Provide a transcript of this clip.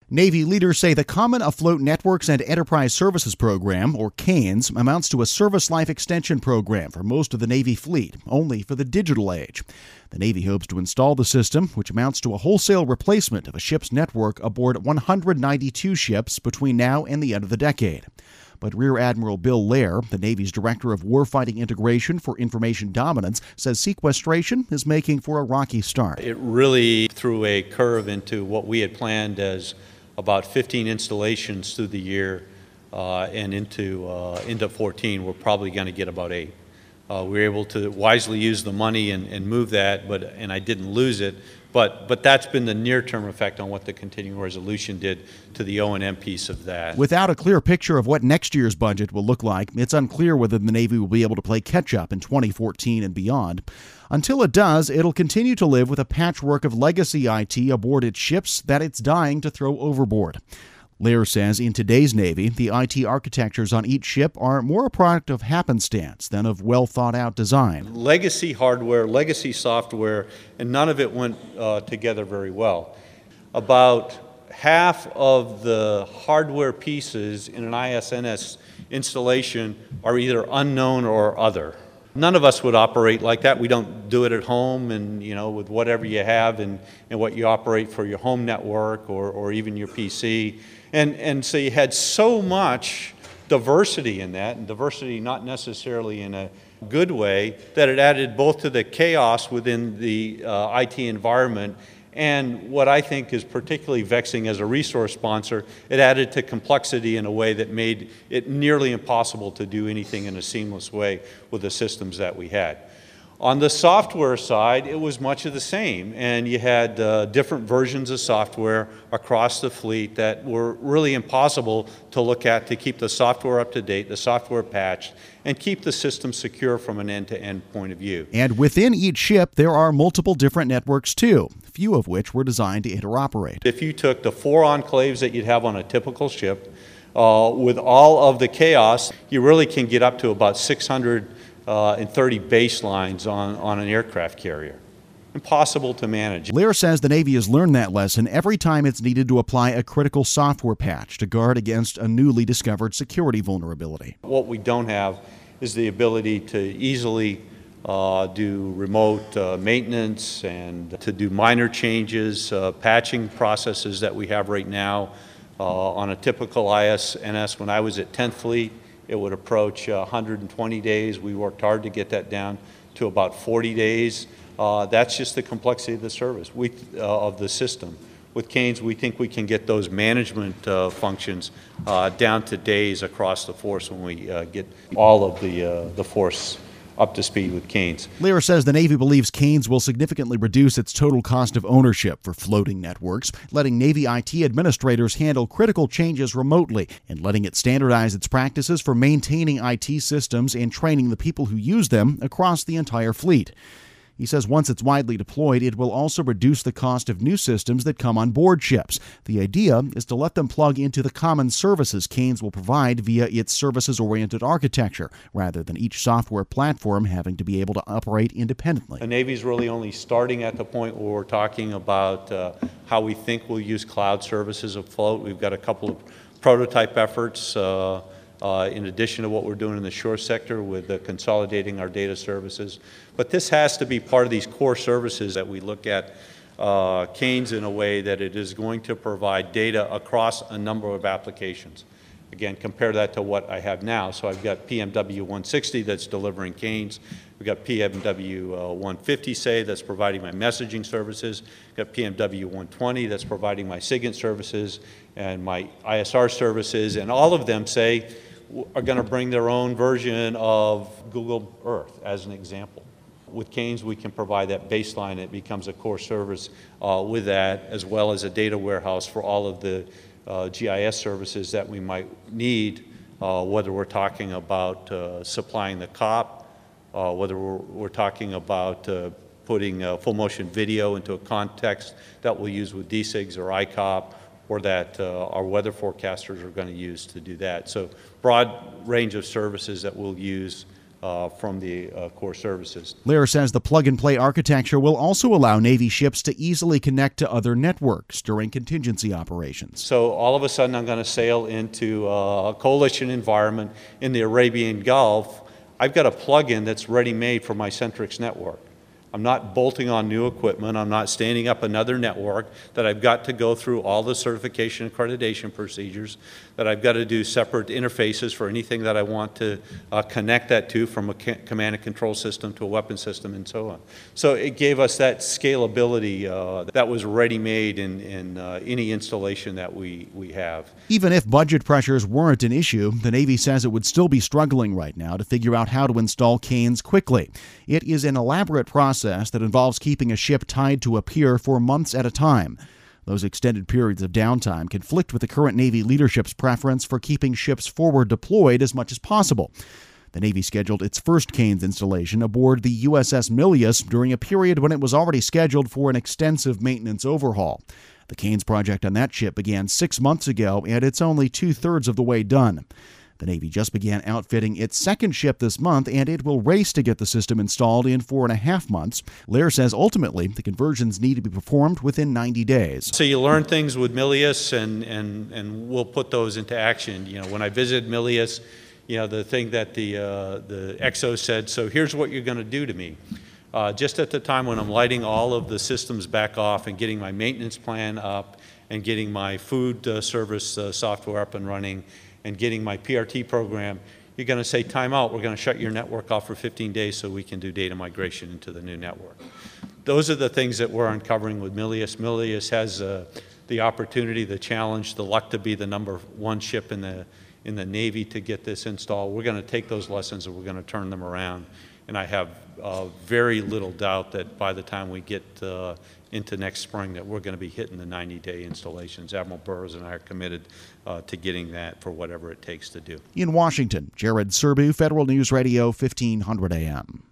Navy leaders say the Common Afloat Networks and Enterprise Services Program, or CANES, amounts to a service life extension program for most of the Navy fleet, only for the digital age. The Navy hopes to install the system, which amounts to a wholesale replacement of a ship's network aboard 192 ships between now and the end of the decade. But Rear Admiral Bill Lair, the Navy's Director of Warfighting Integration for Information Dominance, says sequestration is making for a rocky start. It really threw a curve into what we had planned as about 15 installations through the year, and into 14, we're probably going to get about 8. We were able to wisely use the money and move that, and I didn't lose it. But that's been the near-term effect on what the continuing resolution did to the O&M piece of that. Without a clear picture of what next year's budget will look like, it's unclear whether the Navy will be able to play catch-up in 2014 and beyond. Until it does, it'll continue to live with a patchwork of legacy IT aboard its ships that it's dying to throw overboard. Lair says in today's Navy, the IT architectures on each ship are more a product of happenstance than of well-thought-out design. Legacy hardware, legacy software, and none of it went together very well. About half of the hardware pieces in an ISNS installation are either unknown or other. None of us would operate like that. We don't do it at home and, with whatever you have and what you operate for your home network or even your PC. And so you had so much diversity in that, and diversity not necessarily in a good way, that it added both to the chaos within the IT environment and what I think is particularly vexing as a resource sponsor, it added to complexity in a way that made it nearly impossible to do anything in a seamless way with the systems that we had. On the software side, it was much of the same, and you had different versions of software across the fleet that were really impossible to look at to keep the software up to date, the software patched, and keep the system secure from an end-to-end point of view. And within each ship, there are multiple different networks too, few of which were designed to interoperate. If you took the 4 enclaves that you'd have on a typical ship, with all of the chaos, you really can get up to about 630 baselines on an aircraft carrier. Impossible to manage. Lair says the Navy has learned that lesson every time it's needed to apply a critical software patch to guard against a newly discovered security vulnerability. What we don't have is the ability to easily do remote maintenance and to do minor changes, patching processes that we have right now. On a typical ISNS, when I was at 10th Fleet, it would approach 120 days. We worked hard to get that down to about 40 days. That's just the complexity of the service, of the system. With CANES, we think we can get those management functions down to days across the force when we get all of the force up to speed with CANES. Lair says the Navy believes CANES will significantly reduce its total cost of ownership for floating networks, letting Navy IT administrators handle critical changes remotely and letting it standardize its practices for maintaining IT systems and training the people who use them across the entire fleet. He says once it's widely deployed, it will also reduce the cost of new systems that come on board ships. The idea is to let them plug into the common services CANES will provide via its services-oriented architecture, rather than each software platform having to be able to operate independently. The Navy's really only starting at the point where we're talking about how we think we'll use cloud services afloat. We've got a couple of prototype efforts in addition to what we're doing in the shore sector with consolidating our data services. But this has to be part of these core services that we look at CANES in a way that it is going to provide data across a number of applications. Again, compare that to what I have now. So I've got PMW 160 that's delivering CANES. We've got PMW 150, say, that's providing my messaging services. We've got PMW 120 that's providing my SIGINT services and my ISR services. And all of them, say, are going to bring their own version of Google Earth, as an example. With CANES, we can provide that baseline. It becomes a core service with that, as well as a data warehouse for all of the GIS services that we might need, whether we're talking about supplying the COP, whether we're talking about putting full motion video into a context that we'll use with DSIGs or ICOP, or that our weather forecasters are going to use to do that. So broad range of services that we'll use from the core services. Lehr says the plug-and-play architecture will also allow Navy ships to easily connect to other networks during contingency operations. So all of a sudden I'm going to sail into a coalition environment in the Arabian Gulf. I've got a plug-in that's ready-made for my Centrix network. I'm not bolting on new equipment. I'm not standing up another network that I've got to go through all the certification accreditation procedures, that I've got to do separate interfaces for anything that I want to connect that to, from a command and control system to a weapon system and so on. So it gave us that scalability that was ready-made in any installation that we have. Even if budget pressures weren't an issue, the Navy says it would still be struggling right now to figure out how to install Canes quickly. It is an elaborate process that involves keeping a ship tied to a pier for months at a time. Those extended periods of downtime conflict with the current Navy leadership's preference for keeping ships forward deployed as much as possible. The Navy scheduled its first Canes installation aboard the USS Milius during a period when it was already scheduled for an extensive maintenance overhaul. The Canes project on that ship began 6 months ago, and it's only 2/3 of the way done. The Navy just began outfitting its second ship this month, and it will race to get the system installed in 4.5 months. Lehr says ultimately the conversions need to be performed within 90 days. So you learn things with Milius, and we'll put those into action. You know, when I visited Milius, you know, the thing that the XO said, so here's what you're going to do to me. Just at the time when I'm lighting all of the systems back off and getting my maintenance plan up and getting my food service software up and running and getting my PRT program, you're going to say, time out, we're going to shut your network off for 15 days so we can do data migration into the new network. Those are the things that we're uncovering with Milius. Milius has the opportunity, the challenge, the luck to be the #1 ship in the Navy to get this installed. We're going to take those lessons and we're going to turn them around. And I have very little doubt that by the time we get into next spring that we're going to be hitting the 90-day installations. Admiral Burroughs and I are committed to getting that for whatever it takes to do. In Washington, Jared Serbu, Federal News Radio, 1500 AM.